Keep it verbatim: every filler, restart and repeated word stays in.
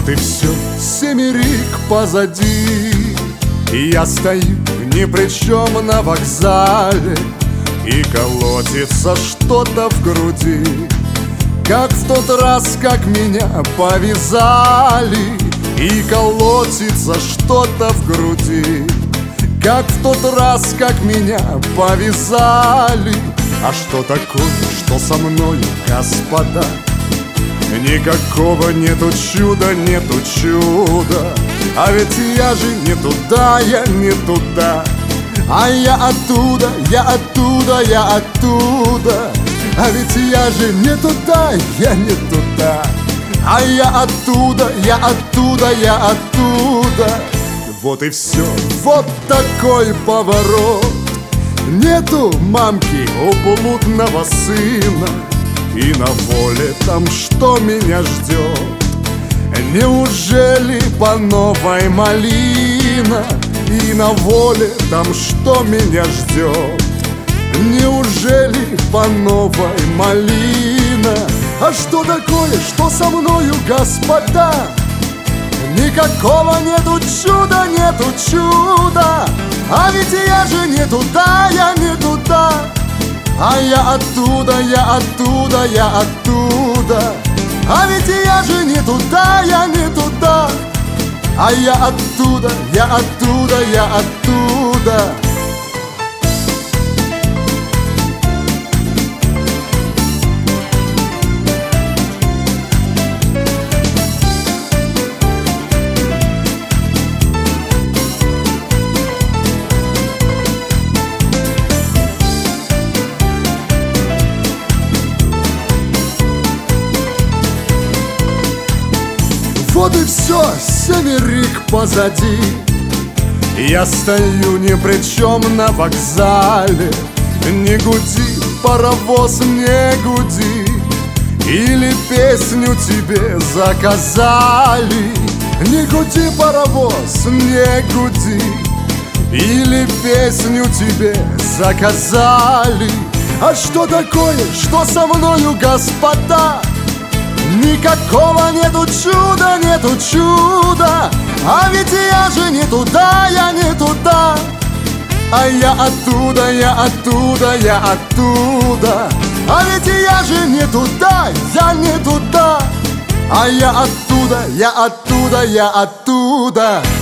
и все, семерик позади. И я стою ни при чем на вокзале, и колотится что-то в груди, как в тот раз, как меня повязали. И колотится что-то в груди, как в тот раз, как меня повязали. А что такое, что со мною, господа? Никакого нету чуда, нету чуда. А ведь я же не туда, я не туда. А я оттуда, я оттуда, я оттуда. А ведь я же не туда, я не туда. А я оттуда, я оттуда, я оттуда. Вот и все, вот такой поворот. Нету мамки у блудного сына, и на воле там что меня ждет? Неужели по новой малина? И на воле там что меня ждет? Неужели по новой малина? А что такое, что со мною, господа? Никакого нету чуда, нету чуда. А ведь я же не туда, я не туда. А я оттуда, я оттуда, я оттуда. А ведь я же не туда, я не туда. А я оттуда, я оттуда, я оттуда. Вот и все, семерик позади. Я стою ни при чем на вокзале. Не гуди, паровоз, не гуди. Или песню тебе заказали. Не гуди, паровоз, не гуди. Или песню тебе заказали. А что такое, что со мною, господа? Никакого нету чуда, нету чуда. А ведь я же не туда, я не туда. А я оттуда, я оттуда, я оттуда. А ведь я же не туда, я не туда. А я оттуда, я оттуда, я оттуда.